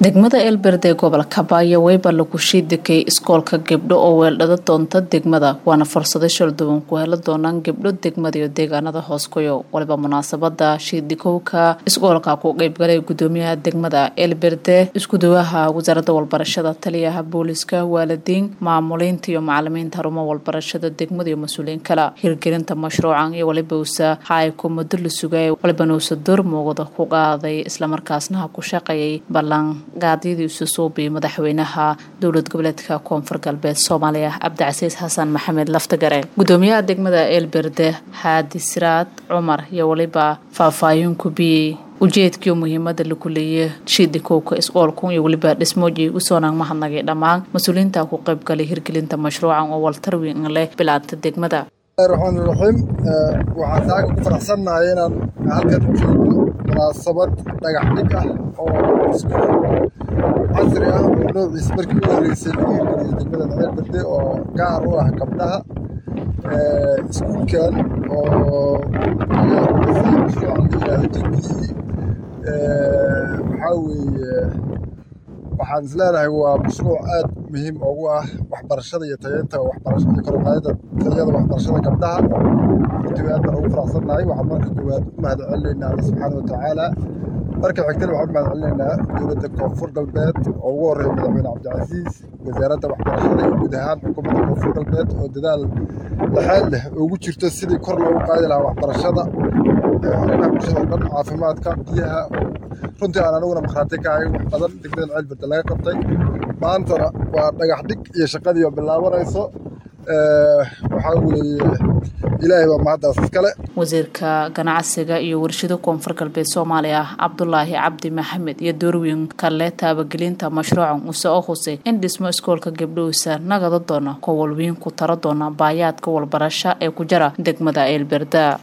degmada Elberde gobolka Baayo wayba lagu shiidikay iskoolka gabdho oo weeldhada doonta degmada waana fursado shalduwan ku hela doonaan gabdho degmada iyo deegaanada hoos kuyo waliba munaasabada shiidikowka iskoolka ku qayb galay gudoomiyaha degmada Elberde isku duwaha wasaaradda walbarashada taliyaha booliska waalidiin maamulinta iyo macallimiinta xarumaha walbarashada degmada iyo mas'uuliyiin kala hirgelinta mashruucan iyo waliba hay ku muddo la sugay waliba noo door muuqda ku qaaday isla markaasna ku shaqeeyay ballan qaadidii soo bi madaxweynaha dowlad goboleedka koonfur galbeed Soomaaliya Cabdicasiis Xasan Maxamed Laftagare gudoomiyaha degmada Elberde Haadi Siraad Umar iyo waliba faahfaahin ku bi ujeedkii muhiimada la kuleeyay shiidikowka iskoolku iyo waliba dhismooji u soo mahadnaqay dhamaan mas'uuliyiinta ku qayb galay hirgelinta mashruucan oo waltar weyn leh bilaanta degmada الرحمن الرحيم وحاساك فرحسنا هنا هلكن مناسبة دقع دقع أو عصري نوع يسبركي وريسيني دقمنا نعمل بدي أو كاروها قبلها سكول كان أو مشروع عندي جدي بحاول waxaan isleeyahay waa mashruuc aad muhiim ugu ah waxbarashada iyo tayeynta waxbarashada korqaadada tayada waxbarashada gabdhaha intii aad ugu faraxsanahay waxaan marka koowaad u mahadcelinaynaa Allah subhanahu wa ta'ala marka xigtana waxaan mahadcelinaynaa dowladda koonfur galbeed oo ugu horeeyay madaxweyne Cabdicasiis wasaaradda waxbarashada iyo guud ahaan xukuumadda koonfur galbeed oo dadaal dhaxal leh ugu jirto sidii kor loogu qaadi lahaa waxbarashada caafimaadka biyaha runtii aan anaguna marxaati ka ahay wax badan degmada Elberde laga qabtay maantana waa dhagax dhig iyo shaqadii oo bilaabanayso waxa weeye ilaahay waa mahadaas kale wasiirka ganacsiga iyo warshado koonfur galbeed Soomaaliya Cabdullaahi Cabdi Maxamed iyo doorweyn kale taabagelinta mashruucan uu soo xusay in dhismo iskoolka gabdhoosa nagada doona kowalweyn ku tara doona baayaadka walbarasho ee ku jira degmada Elberde